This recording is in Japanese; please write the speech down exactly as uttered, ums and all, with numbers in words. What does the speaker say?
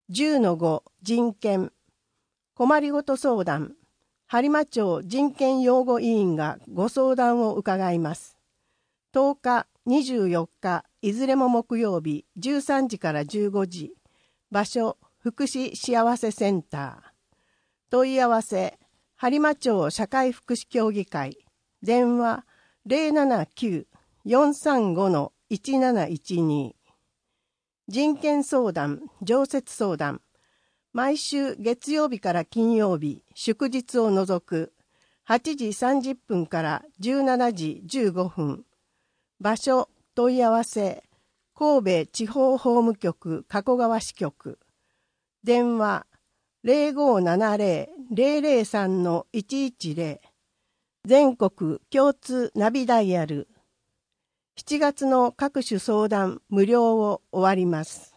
じゅうのご 人権困りごと相談播磨町人権擁護委員がご相談を伺います。とおか、にじゅうよっかいずれも木曜日じゅうさんじからじゅうごじ、場所福祉幸せセンター、問い合わせ播磨町社会福祉協議会、電話 ゼロななきゅう よんさんご いちなないちに。人権相談、常設相談、毎週月曜日から金曜日、祝日を除くはちじさんじゅっぷんからじゅうしちじじゅうごふん。場所、問い合わせ、神戸地方法務局加古川支局。電話ゼロごななゼロ ゼロゼロさん いちいちゼロ。全国共通ナビダイヤル。しちがつの各種相談無料を終わります。